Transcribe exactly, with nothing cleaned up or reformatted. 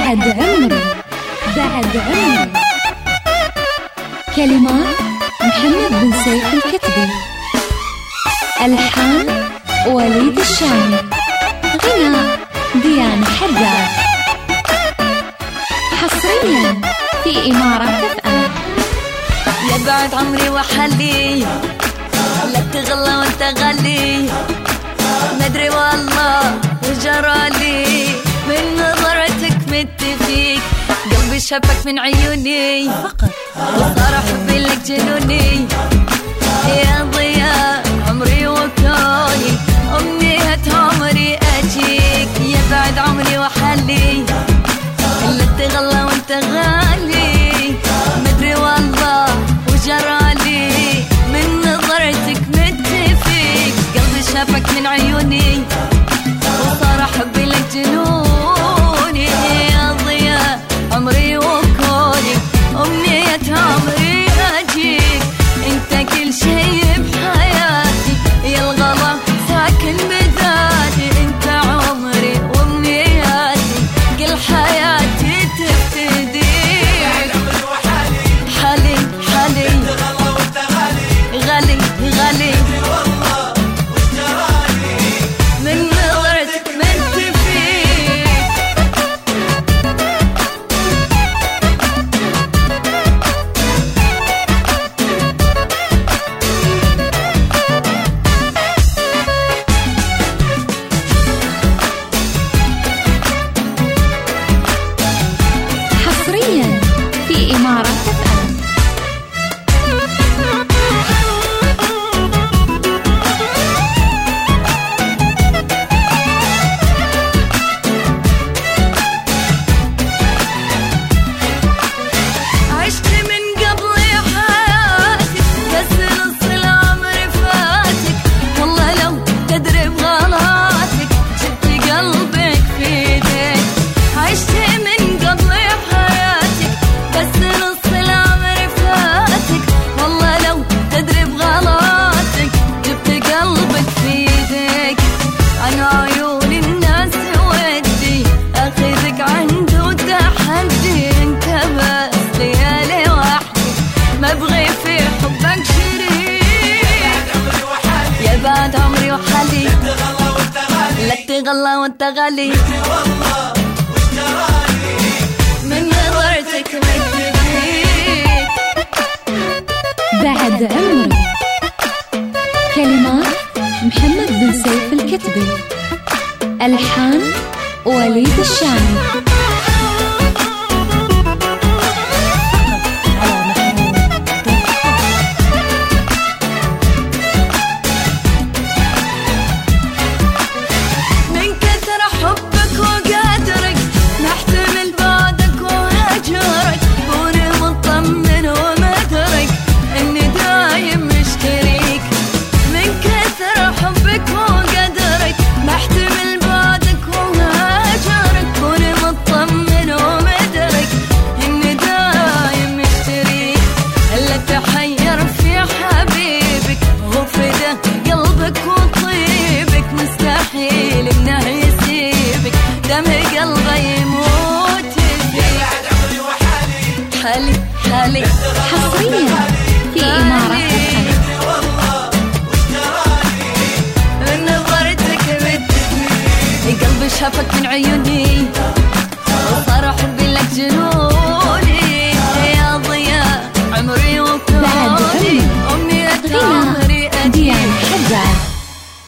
بعد عمري بعد عمري. كلمات محمد بن سيف الكتبي، ألحان وليد الشامي، غناء ديان حداد. حصريا في إمارات اف ام. يا بعد عمري وحلي لا تغلى وانت غالي، مدري والله وجرالي من نظرتك مت فيك، قلبي شافك من عيوني فقط وصار حبي لك جنوني. يا ضياء عمري وكوني، أمنية عمري أجيك. يا بعد عمري وحلي لا تغلى وانت غالي، مدري والله وجرالي من نظرتك مت فيك، قلبي شافك من عيوني وصار حبي لك جنوني. يا ضياء عمري وكوني، أمنية عمري أجيك. انت كل شي بحياتي، يا الغلا ساكن بذاتي. انت عمري وأمنياتي، كل حياتي تبتدي. حالي حالي غالي غالي من نظرتك مت فيك. حصريا في إمارات اف ام. عشت من قبل حياتك، بس نص العمر فاتك. والله لو تدري بغلاتك، جبت قلبك في ايديك. عشت من قبل حياتك، بس نص العمر فاتك. والله لو تدري بغلاتك، جبت قلبك في ايديك. عن عيون الناس ودي اخذك عنده تحدي. انت بس ليالي وحدي، ما ابغي في حبك شريك. يا بعد عمري وحالي لا تغلى وانت غالي، من نظرتك مت فيك. بعد عمري. كلمات محمد بن سيف الكتبي، ألحان وليد الشامي. من كثر حبك وقدرك، نحتمل بعدك وهجرك. كوني مطمن ومدرك اني دايم مشتريك. من كثر حبك وقدرك، نحتمل بعدك وهجرك. كوني مطمن ومدرك اني دايم مشتريك. الا تحير في حبيبك، غفده قلبك وطيبك. مستحيل انه يسيبك، دم قلبه يموت فيك. حالي حالي حصريا في إمارات اف ام. من نظرتك مت فيك، قلبي شافك من عيوني